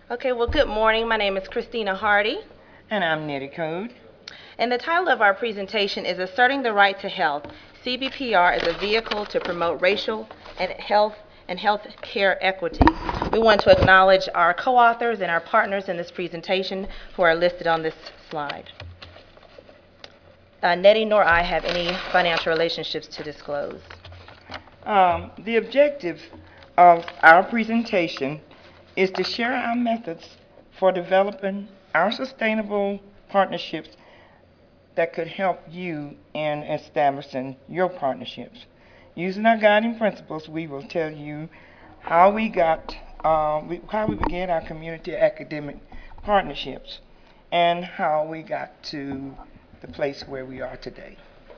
Okay, well, good morning. My name is Christina Hardy, And I'm Nettie Code. and the title of our presentation is Asserting the Right to Health. CBPR is a vehicle to promote racial and health care equity. We want to acknowledge our co-authors and our partners in this presentation who are listed on this slide. Nettie nor I have any financial relationships to disclose. The objective of our presentation is to share our methods for developing our sustainable partnerships that could help you in establishing your partnerships. Using our guiding principles, we will tell you how how we began our community academic partnerships and how we got to the place where we are today.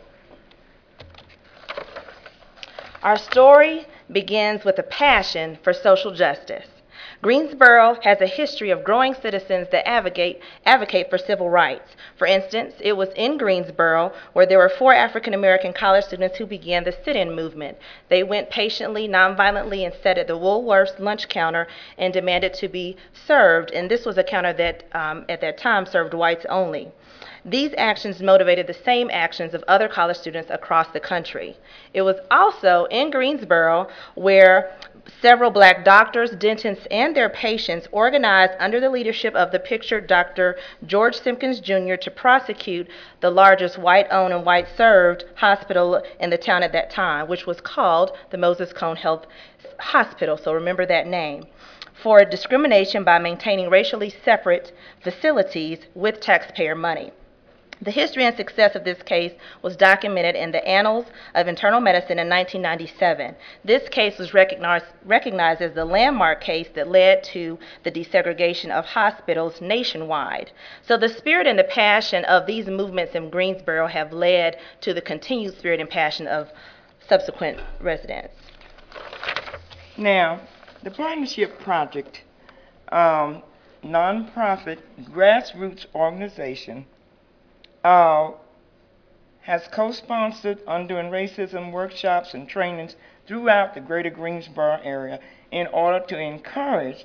Our story begins with a passion for social justice. Greensboro has a history of growing citizens that advocate for civil rights. For instance, it was in Greensboro where there were 4 African-American college students who began the sit-in movement. They went patiently, nonviolently, and sat at the Woolworth's lunch counter and demanded to be served. And this was a counter that at that time served whites only. These actions motivated the same actions of other college students across the country. It was also in Greensboro where several black doctors, dentists, and their patients organized under the leadership of the pictured Dr. George Simpkins Jr. to prosecute the largest white-owned and white-served hospital in the town at that time, which was called the Moses Cone Health Hospital, so remember that name, for discrimination by maintaining racially separate facilities with taxpayer money. The history and success of this case was documented in the Annals of Internal Medicine in 1997. This case was recognized as the landmark case that led to the desegregation of hospitals nationwide. So the spirit and the passion of these movements in Greensboro have led to the continued spirit and passion of subsequent residents. Now, the Partnership Project, nonprofit grassroots organization, has co-sponsored undoing racism workshops and trainings throughout the greater Greensboro area in order to encourage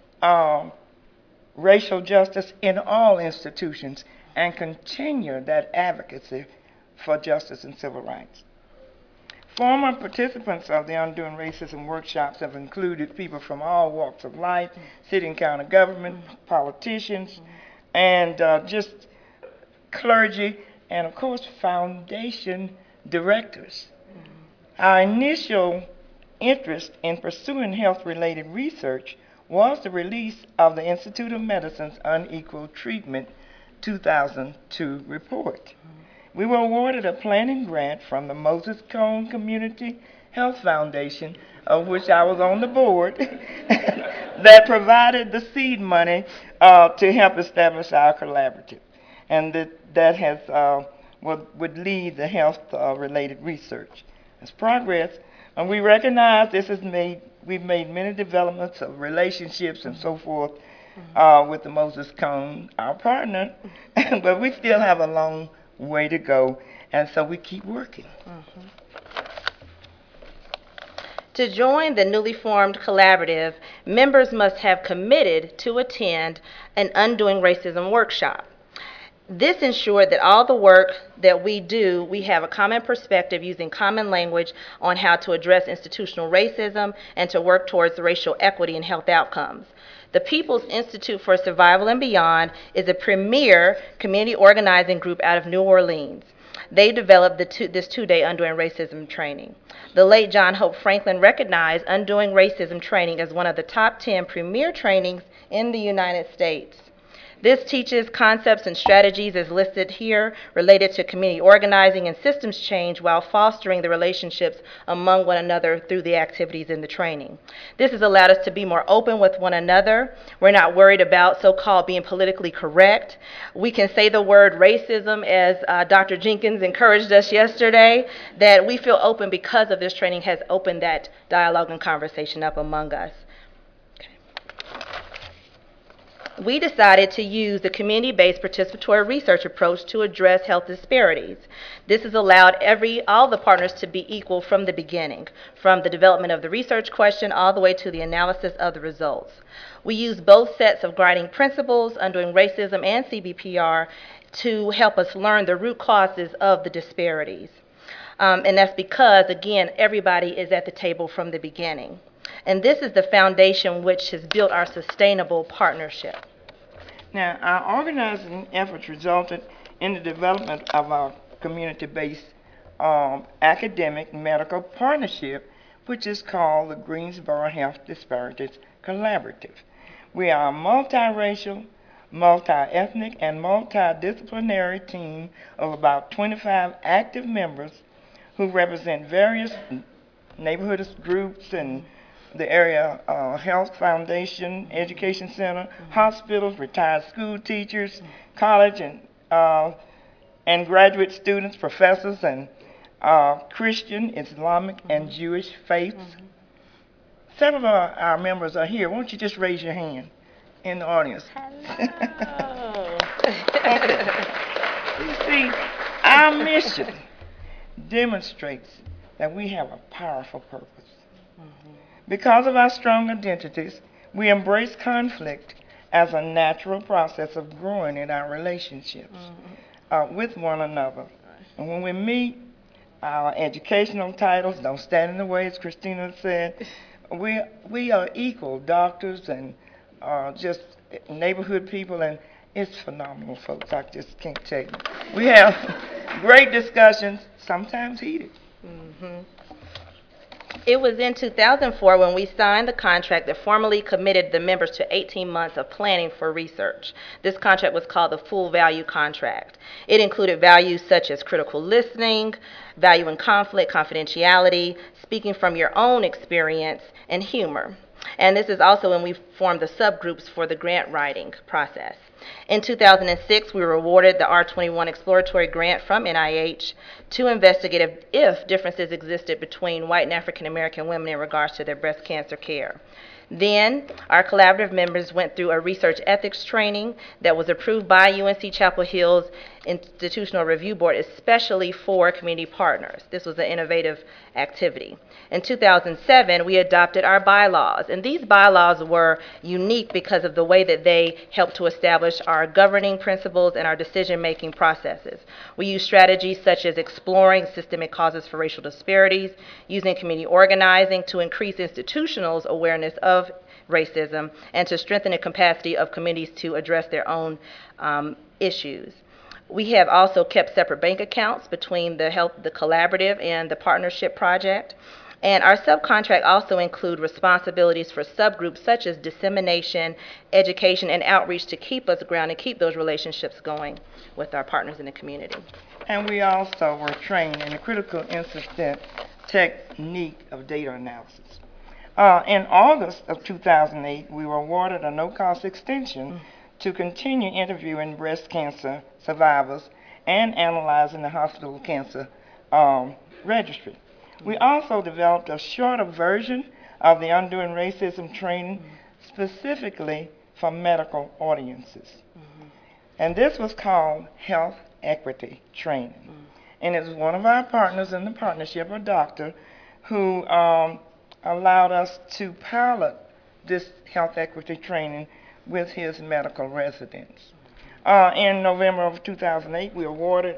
racial justice in all institutions and continue that advocacy for justice and civil rights. Former participants of the Undoing Racism workshops have included people from all walks of life, city and county government, politicians, and just clergy, and of course foundation directors. Our initial interest in pursuing health-related research was the release of the Institute of Medicine's Unequal Treatment 2002 report. We were awarded a planning grant from the Moses Cone Community Health Foundation, of which I was on the board, that provided the seed money to help establish our collaborative. And that has would lead the health-related research. As progress, and we recognize we've made many developments of relationships and so forth with the Moses Cone, our partner, but we still have a long way to go, and so we keep working. To join the newly formed collaborative, members must have committed to attend an Undoing Racism workshop. This ensured that all the work that we do, we have a common perspective using common language on how to address institutional racism and to work towards racial equity and health outcomes. The People's Institute for Survival and Beyond is a premier community organizing group out of New Orleans. They developed this two-day Undoing Racism training. The late John Hope Franklin recognized Undoing Racism training as one of the top 10 premier trainings in the United States. This teaches concepts and strategies as listed here related to community organizing and systems change while fostering the relationships among one another through the activities in the training. This has allowed us to be more open with one another. We're not worried about so-called being politically correct. We can say the word racism, as Dr. Jenkins encouraged us yesterday, that we feel open because of this training has opened that dialogue and conversation up among us. we decided to use the community-based participatory research approach to address health disparities. This has allowed all the partners to be equal from the beginning, from the development of the research question all the way to the analysis of the results. We use both sets of guiding principles, Undoing Racism and CBPR, to help us learn the root causes of the disparities. And that's because, again, everybody is at the table from the beginning. And this is the foundation which has built our sustainable partnership. Now, our organizing efforts resulted in the development of our community-based academic medical partnership, which is called the Greensboro Health Disparities Collaborative. We are a multiracial, multi-ethnic, and multidisciplinary team of about 25 active members who represent various neighborhood groups and the area health foundation, education center, hospitals, retired school teachers, college and graduate students, professors, and Christian, Islamic, and Jewish faiths. Several of our members are here. Won't you just raise your hand in the audience? Hello. Okay. You see, our mission demonstrates that we have a powerful purpose. Because of our strong identities, we embrace conflict as a natural process of growing in our relationships with one another. And when we meet, our educational titles don't stand in the way, as Christina said. We are equal, doctors and just neighborhood people, and it's phenomenal, folks. I just can't tell you. We have great discussions, sometimes heated. It was in 2004 when we signed the contract that formally committed the members to 18 months of planning for research. This contract was called the Full Value Contract. It included values such as critical listening, value in conflict, confidentiality, speaking from your own experience, and humor. And this is also when we formed the subgroups for the grant writing process. In 2006, we were awarded the R21 Exploratory Grant from NIH to investigate if differences existed between white and African American women in regards to their breast cancer care. Then, our collaborative members went through a research ethics training that was approved by UNC Chapel Hill's Institutional Review Board, especially for community partners. This was an innovative activity. In 2007, we adopted our bylaws, and these bylaws were unique because of the way that they helped to establish our governing principles and our decision-making processes. We use strategies such as exploring systemic causes for racial disparities, using community organizing to increase institutional awareness of racism, and to strengthen the capacity of communities to address their own issues. We have also kept separate bank accounts between the collaborative and the partnership project. And our subcontract also include responsibilities for subgroups such as dissemination, education, and outreach to keep us grounded, keep those relationships going with our partners in the community. And we also were trained in the critical incident technique of data analysis. In August of 2008, we were awarded a no-cost extension to continue interviewing breast cancer survivors and analyzing the hospital cancer registry. We also developed a shorter version of the Undoing Racism training specifically for medical audiences. And this was called Health Equity Training. And it was one of our partners in the partnership, a doctor, who allowed us to pilot this health equity training with his medical residents. In November of 2008, we awarded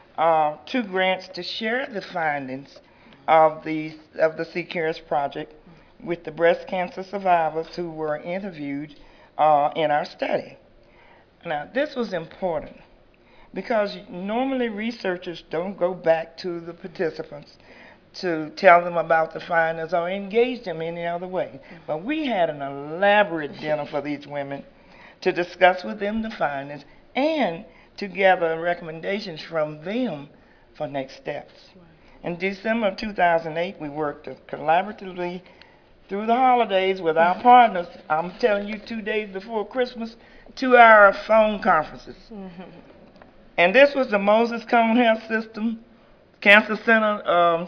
2 grants to share the findings of the CCARES project with the breast cancer survivors who were interviewed in our study. Now, this was important because normally researchers don't go back to the participants to tell them about the findings or engage them any other way. But we had an elaborate dinner for these women to discuss with them the findings and to gather recommendations from them for next steps. In December of 2008, we worked collaboratively through the holidays with our partners. I'm telling you, 2 days before Christmas, 2-hour phone conferences. And this was the Moses Cone Health System Cancer Center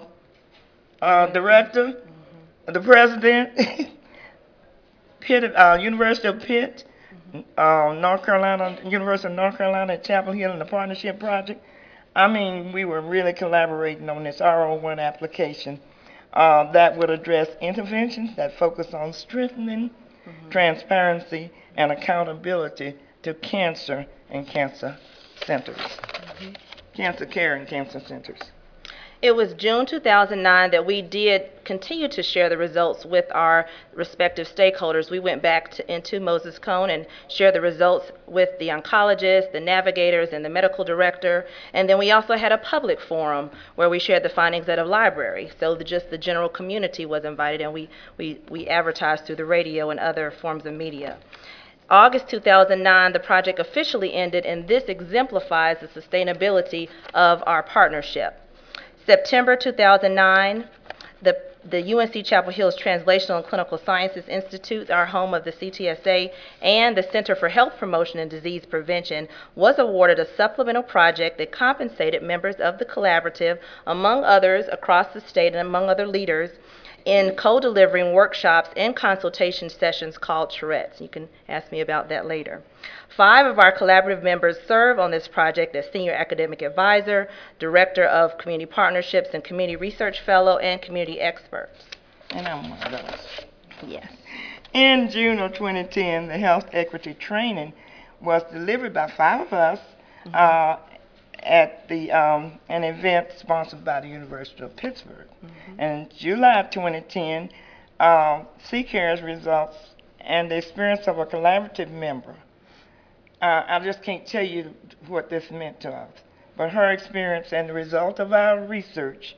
director, the president, Pitt, University of Pitt, North Carolina, University of North Carolina at Chapel Hill in the partnership project. I mean, we were really collaborating on this RO1 application that would address interventions that focus on strengthening transparency and accountability to cancer and cancer centers, cancer care and cancer centers. It was June 2009 that we did continue to share the results with our respective stakeholders. We went back into Moses Cone and shared the results with the oncologist, the navigators, and the medical director. And then we also had a public forum where we shared the findings at a library. So just the general community was invited, and we advertised through the radio and other forms of media. August 2009, the project officially ended, and this exemplifies the sustainability of our partnership. September 2009, the UNC Chapel Hill's Translational and Clinical Sciences Institute, our home of the CTSA, and the Center for Health Promotion and Disease Prevention, was awarded a supplemental project that compensated members of the collaborative, among others across the state and among other leaders, in co-delivering workshops and consultation sessions called charrettes. You can ask me about that later. 5 of our collaborative members serve on this project as Senior Academic Advisor, Director of Community Partnerships, and Community Research Fellow, and Community Experts. And I'm one of those. Yes. In June of 2010, the health equity training was delivered by 5 of us at an event sponsored by the University of Pittsburgh. In July 2010, CCARE's results and the experience of a collaborative member. I just can't tell you what this meant to us, but her experience and the result of our research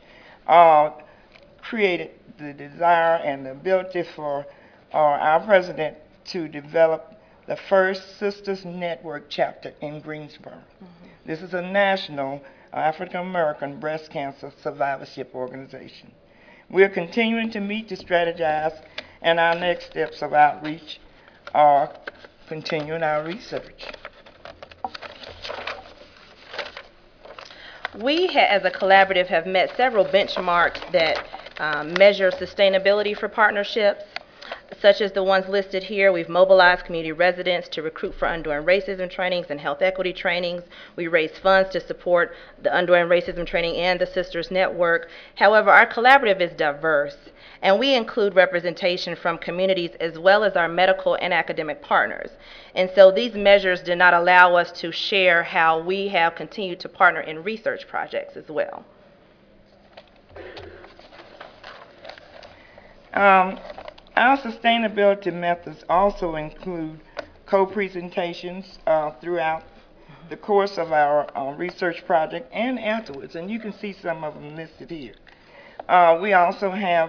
created the desire and the ability for our president to develop the first Sisters Network chapter in Greensboro. This is a national African American breast cancer survivorship organization. We're continuing to meet to strategize, and our next steps of outreach are continuing our research. We, as a collaborative, have met several benchmarks that measure sustainability for partnerships, such as the ones listed here. We've mobilized community residents to recruit for undoing racism trainings and health equity trainings. We raise funds to support the undoing racism training and the Sisters Network. However, our collaborative is diverse, and we include representation from communities as well as our medical and academic partners. And so these measures did not allow us to share how we have continued to partner in research projects as well. Our sustainability methods also include co-presentations throughout the course of our research project and afterwards, and you can see some of them listed here. We also have,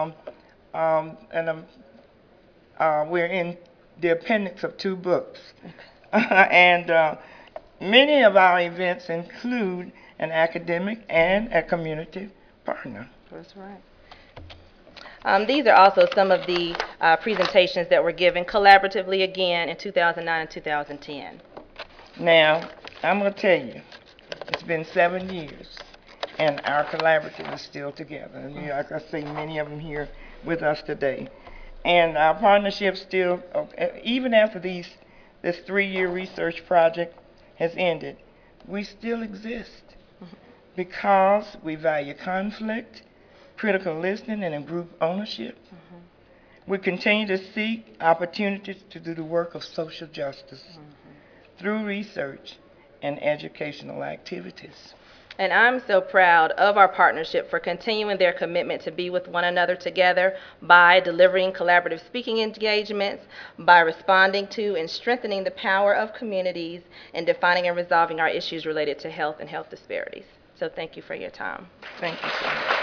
we're in the appendix of 2 books, and many of our events include an academic and a community partner. That's right. These are also some of the presentations that were given collaboratively again in 2009 and 2010. Now, I'm going to tell you, it's been 7 years, and our collaborative is still together. And like I say, many of them here with us today. And our partnership still, even after this 3-year research project has ended, we still exist because we value conflict, critical listening, and in group ownership. We continue to seek opportunities to do the work of social justice through research and educational activities. And I'm so proud of our partnership for continuing their commitment to be with one another together by delivering collaborative speaking engagements, by responding to and strengthening the power of communities, and defining and resolving our issues related to health and health disparities. So thank you for your time. Thank you so much.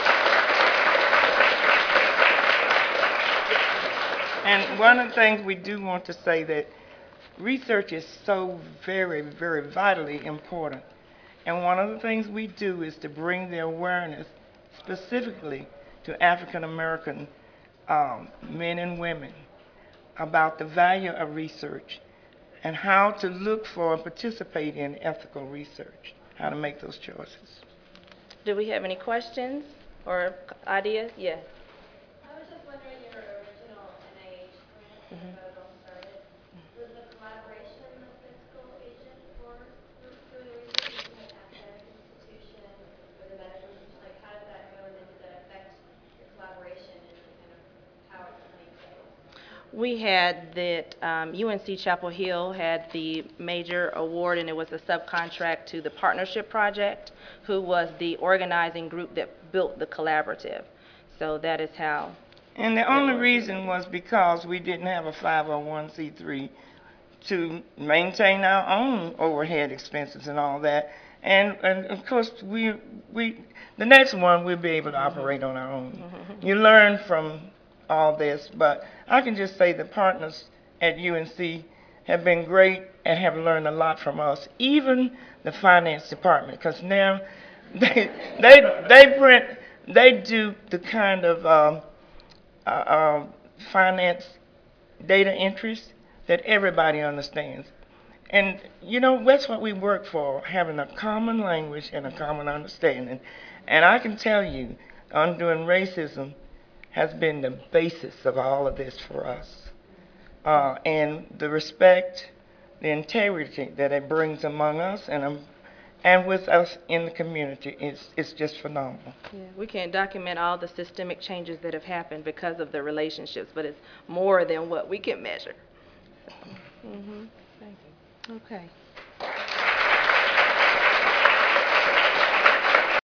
And one of the things we do want to say that research is so very, very vitally important. And one of the things we do is to bring the awareness specifically to African American men and women about the value of research and how to look for and participate in ethical research, how to make those choices. Do we have any questions or ideas? Yes. I was just wondering your original NIH grant when the proposal started. Was the We had that UNC Chapel Hill had the major award, and it was a subcontract to the Partnership Project, who was the organizing group that built the collaborative. So that is how. And the only reason was because we didn't have a 501c3 to maintain our own overhead expenses and all that. And of course, the next one we'll be able to operate on our own. You learn from all this, but I can just say the partners at UNC have been great and have learned a lot from us, even the finance department, because now they do the kind of finance data entries that everybody understands. And you know, that's what we work for, having a common language and a common understanding. And I can tell you, undoing racism has been the basis of all of this for us. And the respect, the integrity that it brings among us and with us in the community is just phenomenal. Yeah, we can't document all the systemic changes that have happened because of the relationships, but it's more than what we can measure. Thank you. Okay.